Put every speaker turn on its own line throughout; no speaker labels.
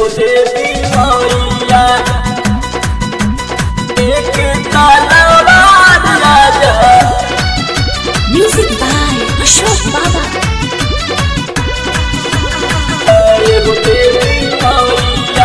हो देवी मैया एक तलवार राजा।
Music by Ashok Baba.
जय हो देवी मैया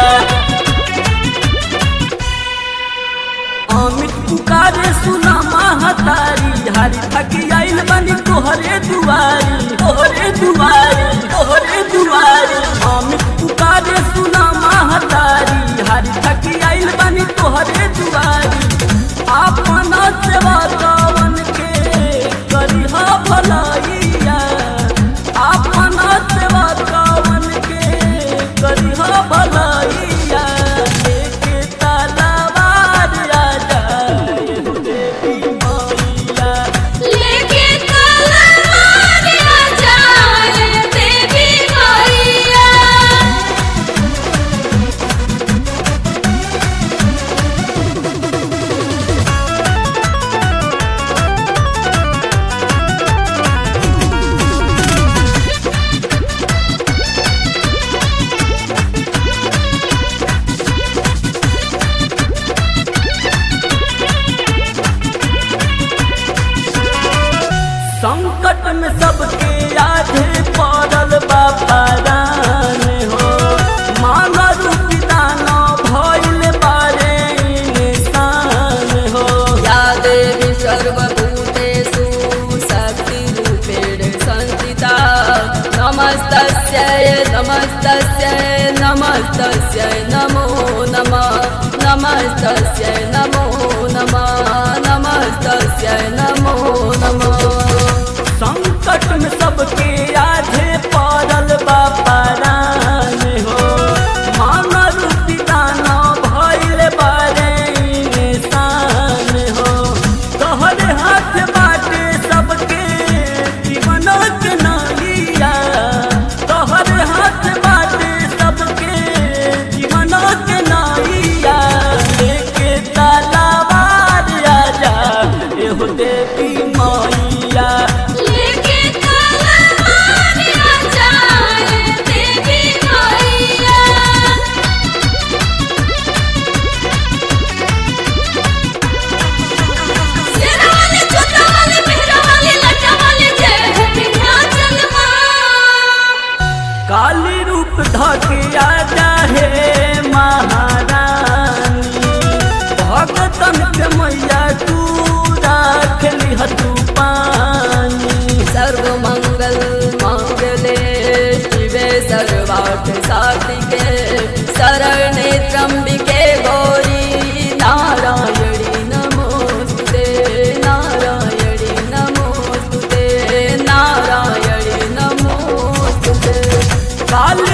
अमित पुकारे सुना महतारी हारी थकी आइल बनी तोहरे दुआरी तोहरे दुआरी तोहरे दुआरी। अमित पुकारे सुना महतारी हारी थकी आइल बनी तोहरे दुआरी। अपना सेवा कवन के करिहा भलाइया अपना सेवा कवन के करिहा भलाइया एक तलवार राजा हो देवी मैया।
लेके तलवार राजा देवी मैया।
संकट में सबके आधे पड़ल बापारान हो मांग रूपी दाना भइल बारे इंसान हो।
या देवी सर्वभूतेषु शक्तिरूपेण संस्थिता नमस्तस्यै नमस्तस्यै नमस्तस्यै नमो नमः नमस्तस्यै नमो नमः नमस्तस्यै नमो नमः।
संकट में सबके आधे पड़ल बापारान हो मांग रूपी दाना भइल बारे इंसान हो। तोहरे हाथ बाटे सबके जीवन के नालिया तोहरे हाथ बाटे सबके जीवन के नालिया लेके तलवार राजा हो देवी मैया।
लेके तलवार राजा देवी मैया। सेना वाले जोता वाले मेहरा वाले लटा वाले जय हो विंध्याचल मां।
काली रूप धके आजा हे महारानी भगतन के मैया तू राख लिह तू पानी।
सर्वमंगल मांगले शिवे सर्वार्थ साधिके शरणे त्र्यंबिके गौरी नारायणी नमोस्तुते नारायणी नमोस्तुते नारायणी नमोस्तुते।
काली